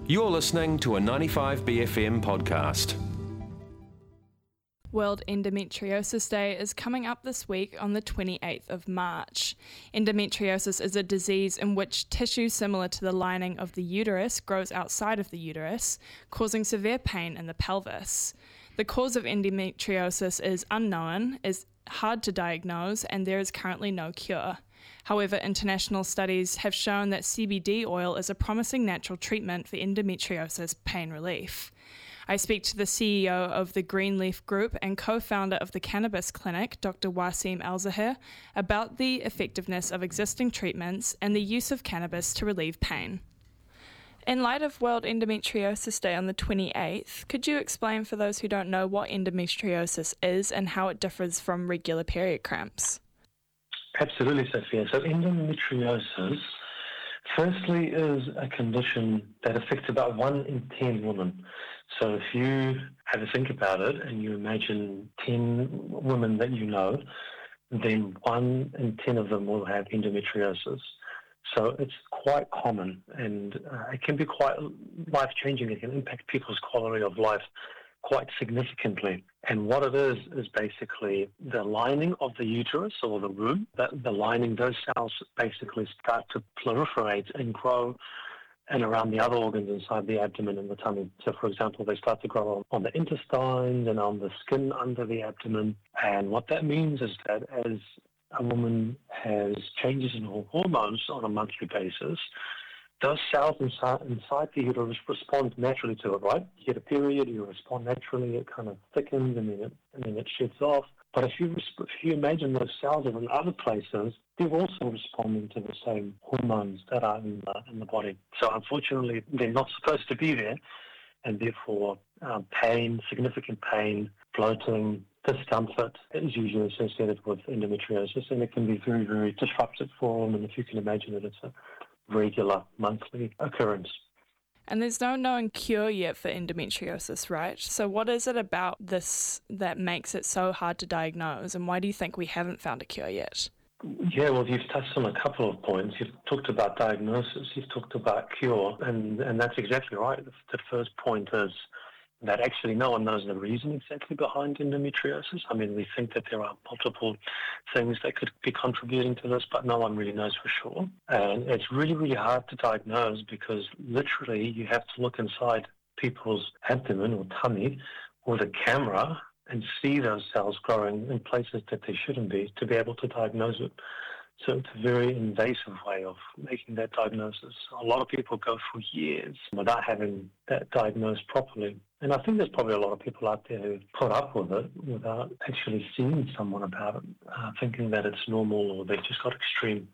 You're listening to a 95BFM podcast. World Endometriosis Day is coming up this week on the 28th of March. Endometriosis is a disease in which tissue similar to the lining of the uterus grows outside of the uterus, causing severe pain in the pelvis. The cause of endometriosis is unknown, is hard to diagnose, and there is currently no cure. However, international studies have shown that CBD oil is a promising natural treatment for endometriosis pain relief. I speak to the CEO of the Greenleaf Group and co-founder of the Cannabis Clinic, Dr. Wasim Al-Zahir, about the effectiveness of existing treatments and the use of cannabis to relieve pain. In light of World Endometriosis Day on the 28th, could you explain for those who don't know what endometriosis is and how it differs from regular period cramps? Absolutely, Sophia. So endometriosis, firstly, is a condition that affects about 1 in 10 women. So if you have a think about it and you imagine 10 women that you know, then 1 in 10 of them will have endometriosis. So it's quite common, and it can be quite life-changing. It can impact people's quality of life quite significantly. And what it is basically the lining of the uterus or the womb. The lining, those cells basically start to proliferate and grow and around the other organs inside the abdomen and the tummy. So, for example, they start to grow on the intestines and on the skin under the abdomen. And what that means is that as a woman has changes in her hormones on a monthly basis, those cells inside the uterus respond naturally to it, right? You get a period, you respond naturally, it kind of thickens and then it sheds off. But if you imagine those cells are in other places, they're also responding to the same hormones that are in the body. So unfortunately, they're not supposed to be there, and therefore pain, significant pain, bloating, discomfort is usually associated with endometriosis, and it can be very, very disruptive for them. And if you can imagine it, it's a regular monthly occurrence. And there's no known cure yet for endometriosis, right? So what is it about this that makes it so hard to diagnose, and why do you think we haven't found a cure yet? Yeah, well, you've touched on a couple of points. You've talked about diagnosis, you've talked about cure, and that's exactly right. The first point is that actually no one knows the reason exactly behind endometriosis. I mean, we think that there are multiple things that could be contributing to this, but no one really knows for sure. And it's really, really hard to diagnose because literally you have to look inside people's abdomen or tummy with a camera and see those cells growing in places that they shouldn't be to be able to diagnose it. So it's a very invasive way of making that diagnosis. A lot of people go for years without having that diagnosed properly. And I think there's probably a lot of people out there who put up with it without actually seeing someone about it, thinking that it's normal or they've just got extreme,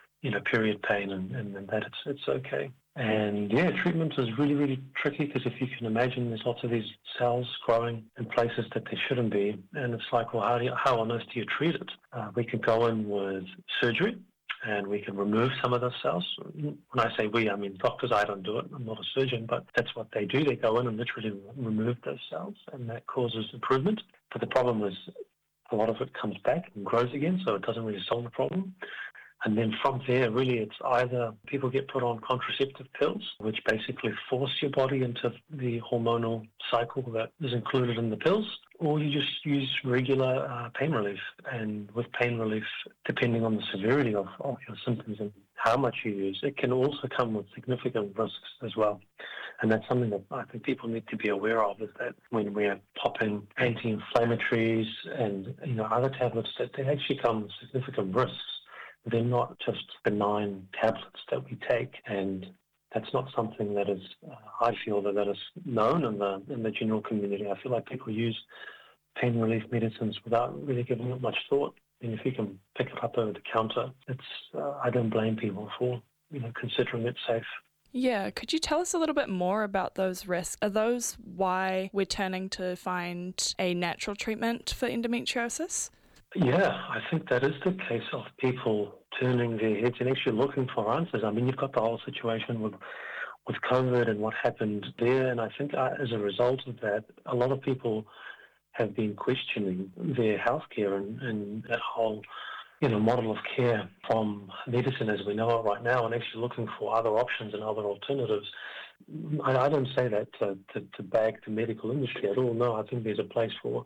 period pain and that it's okay. And yeah, treatment is really, really tricky because if you can imagine there's lots of these cells growing in places that they shouldn't be. And it's like, well, how on earth do you treat it? We could go in with surgery and we can remove some of those cells. When I say we, I mean doctors. I don't do it. I'm not a surgeon, but that's what they do. They go in and literally remove those cells, and that causes improvement. But the problem is a lot of it comes back and grows again, so it doesn't really solve the problem. And then from there, really, it's either people get put on contraceptive pills, which basically force your body into the hormonal cycle that is included in the pills, or you just use regular pain relief. And with pain relief, depending on the severity of your symptoms and how much you use, it can also come with significant risks as well. And that's something that I think people need to be aware of, is that when we're popping anti-inflammatories and other tablets, that they actually come with significant risks. They're not just benign tablets that we take, and that's not something that is, I feel that is known in the general community. I feel like people use pain relief medicines without really giving it much thought. And if you can pick it up over the counter, I don't blame people for considering it safe. Yeah, could you tell us a little bit more about those risks? Are those why we're turning to find a natural treatment for endometriosis? Yeah, I think that is the case of people turning their heads and actually looking for answers. I mean, you've got the whole situation with COVID and what happened there, and I think as a result of that, a lot of people have been questioning their healthcare and that whole model of care from medicine as we know it right now, and actually looking for other options and other alternatives. I don't say that to bag the medical industry at all. No, I think there's a place for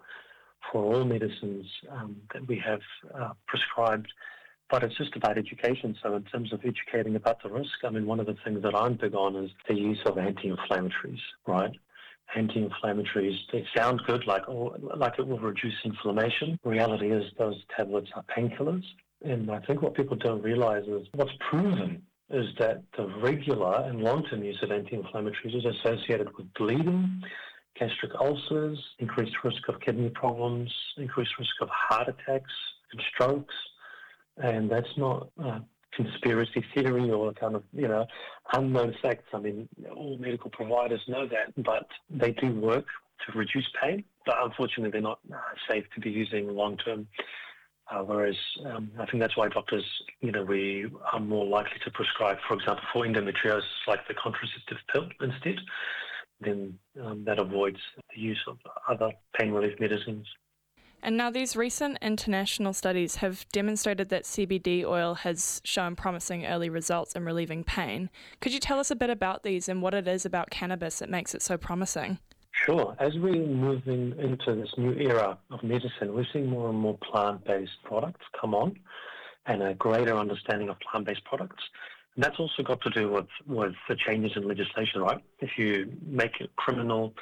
all medicines that we have prescribed, but it's just about education. So in terms of educating about the risk, I mean, one of the things that I'm big on is the use of anti-inflammatories, right? Anti-inflammatories, they sound good, like it will reduce inflammation. Reality is those tablets are painkillers. And I think what people don't realize is what's proven is that the regular and long-term use of anti-inflammatories is associated with bleeding, gastric ulcers, increased risk of kidney problems, increased risk of heart attacks and strokes. And that's not conspiracy theory or kind of, unknown facts. I mean, all medical providers know that, but they do work to reduce pain, but unfortunately they're not safe to be using long-term. Whereas I think that's why doctors, we are more likely to prescribe, for example, for endometriosis, like the contraceptive pill instead. Then that avoids the use of other pain relief medicines. And now these recent international studies have demonstrated that CBD oil has shown promising early results in relieving pain. Could you tell us a bit about these and what it is about cannabis that makes it so promising? Sure. As we're moving into this new era of medicine, we're seeing more and more plant-based products come on and a greater understanding of plant-based products. And that's also got to do with the changes in legislation, right? If you make it criminal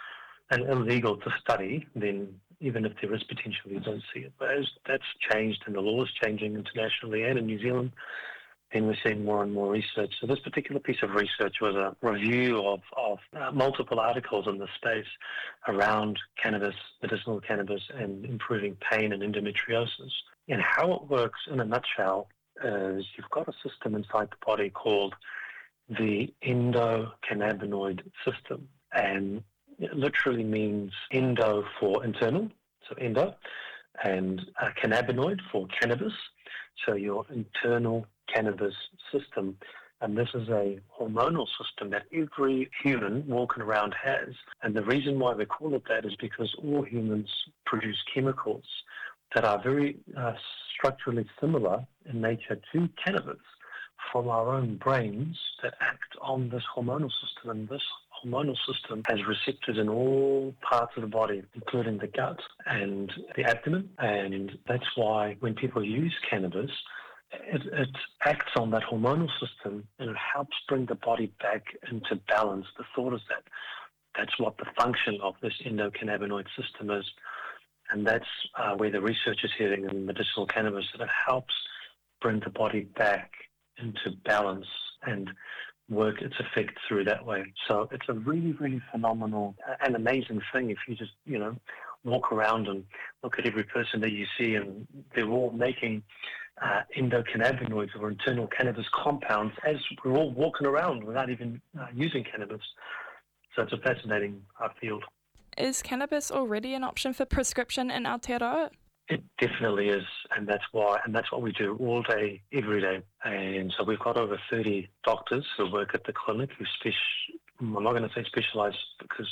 and illegal to study, then even if there is potential, you don't see it. But as that's changed and the law is changing internationally and in New Zealand, then we're seeing more and more research. So this particular piece of research was a review of multiple articles in the space around cannabis, medicinal cannabis, and improving pain and endometriosis. And how it works in a nutshell is you've got a system inside the body called the endocannabinoid system. And it literally means endo for internal, so endo, and cannabinoid for cannabis, so your internal cannabis system. And this is a hormonal system that every human walking around has. And the reason why we call it that is because all humans produce chemicals that are very structurally similar in nature to cannabis from our own brains that act on this hormonal system. And this hormonal system has receptors in all parts of the body, including the gut and the abdomen. And that's why when people use cannabis, it acts on that hormonal system and it helps bring the body back into balance. The thought is that that's what the function of this endocannabinoid system is. And that's where the research is heading in medicinal cannabis, that it helps bring the body back into balance and work its effect through that way. So it's a really, really phenomenal and amazing thing if you just, walk around and look at every person that you see, and they're all making endocannabinoids or internal cannabis compounds as we're all walking around without even using cannabis. So it's a fascinating field. Is cannabis already an option for prescription in Aotearoa? It definitely is, and that's what we do all day, every day. And so we've got over 30 doctors who work at the clinic who I'm not going to say specialise because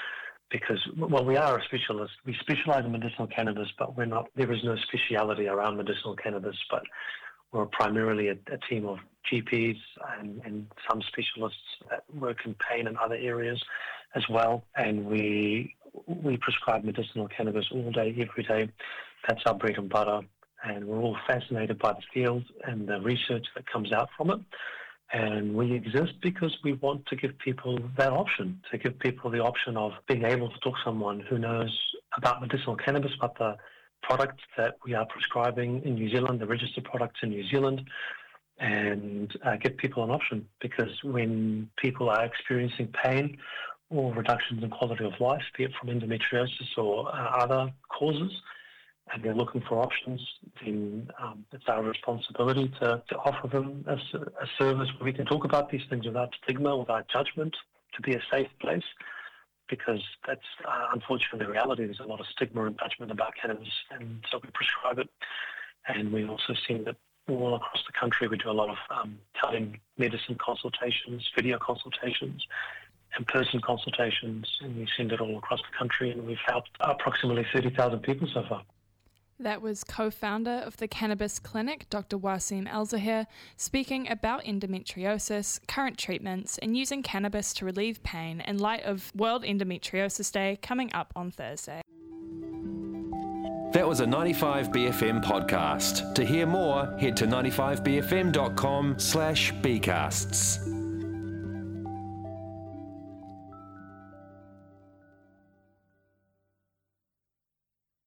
we are a specialist. We specialise in medicinal cannabis, but we're not. There is no speciality around medicinal cannabis, but we're primarily a team of GPs and some specialists that work in pain and other areas as well. And we prescribe medicinal cannabis all day, every day. That's our bread and butter. And we're all fascinated by the field and the research that comes out from it. And we exist because we want to give people that option, to give people the option of being able to talk to someone who knows about medicinal cannabis, about the products that we are prescribing in New Zealand, the registered products in New Zealand, and give people an option. Because when people are experiencing pain or reductions in quality of life, be it from endometriosis or other causes, and they're looking for options, then it's our responsibility to offer them a service where we can talk about these things without stigma, without judgment, to be a safe place, because that's unfortunately the reality. There's a lot of stigma and judgment about cannabis, and so we prescribe it. And we also see that all across the country we do a lot of telemedicine consultations, video consultations, in-person consultations, and we send it all across the country, and we've helped approximately 30,000 people so far. That was co-founder of the Cannabis Clinic, Dr. Wasim Elzahir, speaking about endometriosis, current treatments, and using cannabis to relieve pain in light of World Endometriosis Day coming up on Thursday. That was a 95BFM podcast. To hear more, head to 95bfm.com/bcasts.